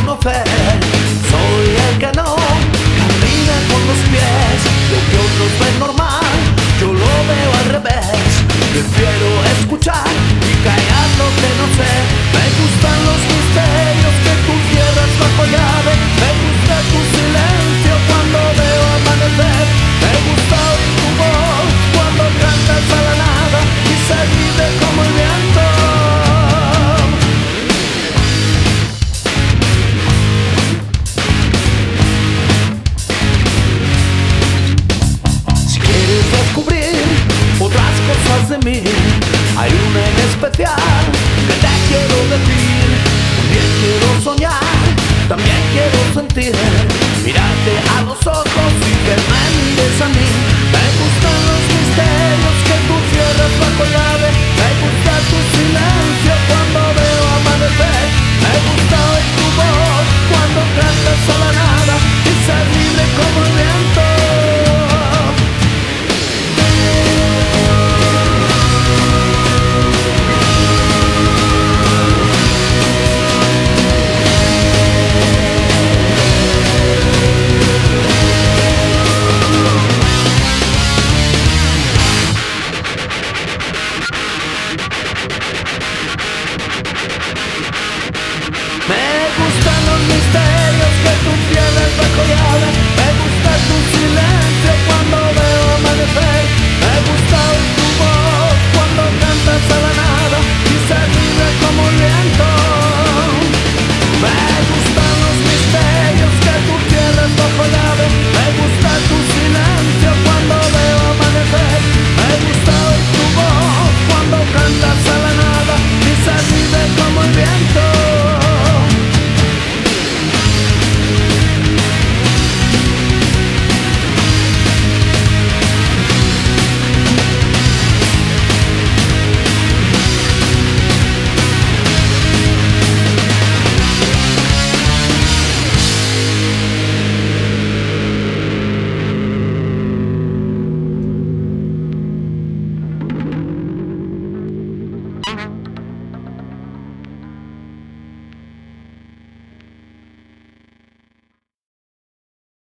conocer. Soy el que no camina con los pies. Lo que otros ven normal, yo lo veo al revés. Prefiero escuchar y callar lo que no sé. Me gustan los misterios que tú cierras bajo llave. Me gusta tu silencio cuando veo amanecer. Me gusta oír tu voz cuando cantas a la nada y ser libre como el viento. Si quieres descubrir otras cosas de mí, hay una en especial que te quiero decir. También quiero soñar, también quiero sentir, mirarte a los ojos y que me mires a mí. Me gustan los misterios que tú cierras bajo llave. Me gusta tu silencio cuando veo amanecer. Me gusta oír tu voz cuando cantas a la nada y ser libre como el viento. Me gustan los misterios